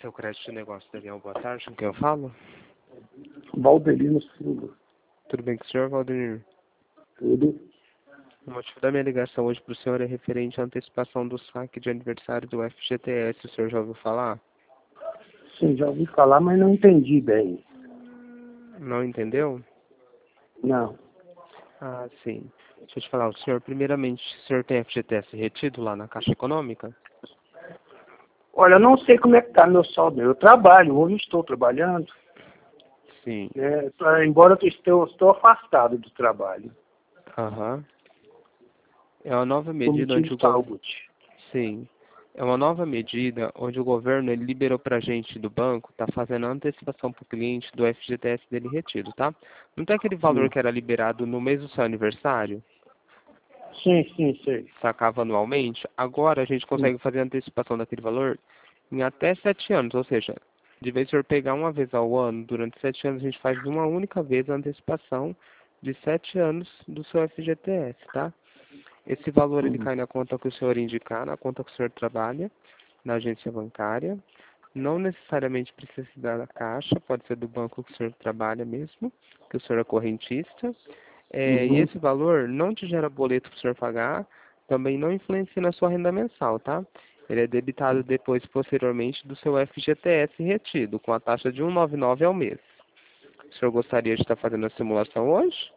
Seu crédito de negócio, Daniel, boa tarde, com quem eu falo? Valdelino Silva. Tudo bem com o senhor, Valdir? Tudo. O motivo da minha ligação hoje para o senhor é referente à antecipação do saque de aniversário do FGTS. O senhor já ouviu falar? Sim, já ouvi falar, mas não entendi bem. Não entendeu? Não. Ah, sim. Deixa eu te falar, o senhor, primeiramente, o senhor tem FGTS retido lá na Caixa Econômica? Olha, eu não sei como é que está meu saldo. Eu trabalho, hoje estou trabalhando. Sim. Embora eu estou afastado do trabalho. Aham. É uma nova Por medida motivo onde de o governo... saúde. Sim. É uma nova medida onde o governo ele liberou para a gente do banco, tá fazendo a antecipação para o cliente do FGTS dele retido, tá? Não tem aquele valor Sim, que era liberado no mês do seu aniversário, sim, sei. sacava anualmente? Agora a gente Sim. consegue fazer a antecipação daquele valor em até 7 anos, ou seja, de vez de o senhor pegar uma vez ao ano, durante 7 anos a gente faz de uma única vez a antecipação de 7 anos do seu FGTS, tá? Esse valor ele Sim. cai na conta que o senhor indicar, na conta que o senhor trabalha, na agência bancária. Não necessariamente precisa ser da Caixa, pode ser do banco que o senhor trabalha mesmo, que o senhor é correntista. E Uhum. esse valor não te gera boleto para o senhor pagar, também não influencia na sua renda mensal, tá? Ele é debitado depois, posteriormente, do seu FGTS retido, com a taxa de 1,99 ao mês. O senhor gostaria de estar fazendo a simulação hoje?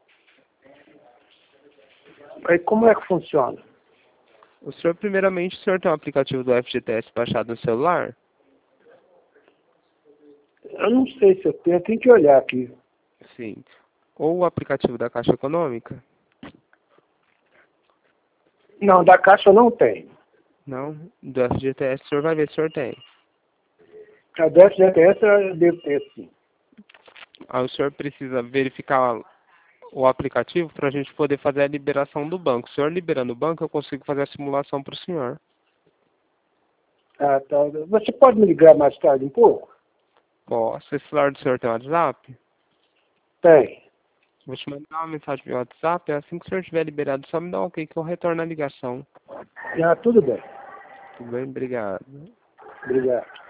Aí como é que funciona? O senhor, primeiramente, o senhor tem um aplicativo do FGTS baixado no celular? Eu não sei se eu tenho que olhar aqui. Sim. Ou o aplicativo da Caixa Econômica? Não, da Caixa eu não tenho. Não. Do FGTS o senhor vai ver se o senhor tem. A do FGTS eu devo ter, sim. Aí o senhor precisa verificar o aplicativo para a gente poder fazer a liberação do banco. O senhor liberando o banco, eu consigo fazer a simulação para o senhor. Ah, tá. Você pode me ligar mais tarde um pouco? Posso. Esse celular do senhor tem WhatsApp? Tem. Vou te mandar uma mensagem via WhatsApp. Assim que o senhor estiver liberado, só me dá um ok que eu retorno a ligação. Ah, tudo bem. Tudo bem? Obrigado. Obrigado.